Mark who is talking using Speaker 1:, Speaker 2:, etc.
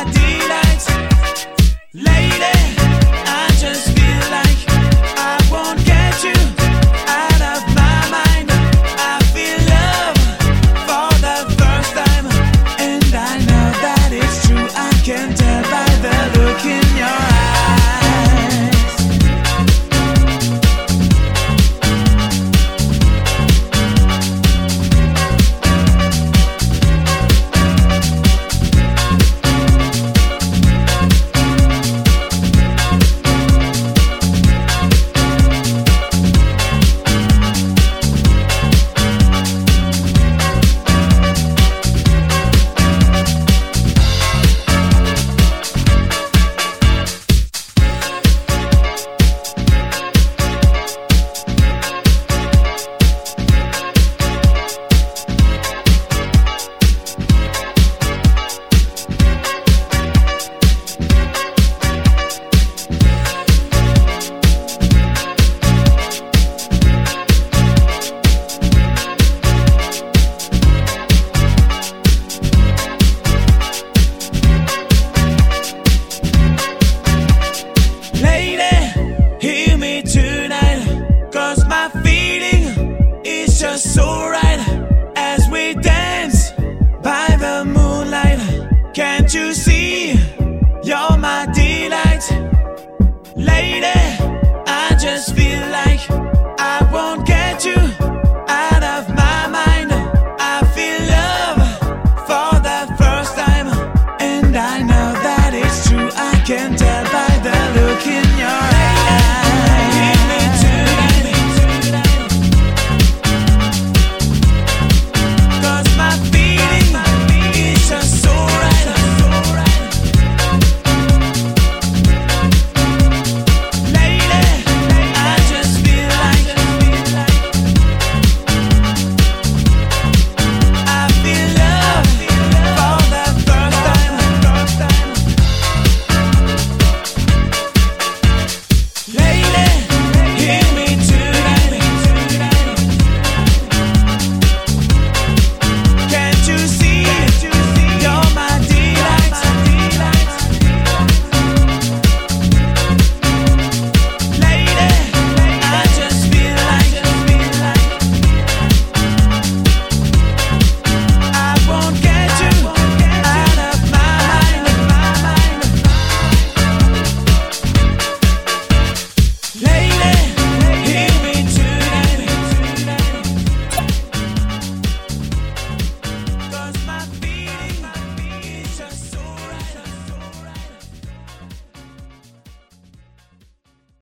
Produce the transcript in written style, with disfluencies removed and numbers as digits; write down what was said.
Speaker 1: delight. Lady, I just feel like I won't get you out of my mind. I feel love for the first time, and I know that it's true. I can tell by the look in your eyes. Just so right as we dance by the moonlight. Can't you see you're my delight? Lady, I just feel like I won't get you out of my mind. I feel love for the first time, and I know that it's true. I can tell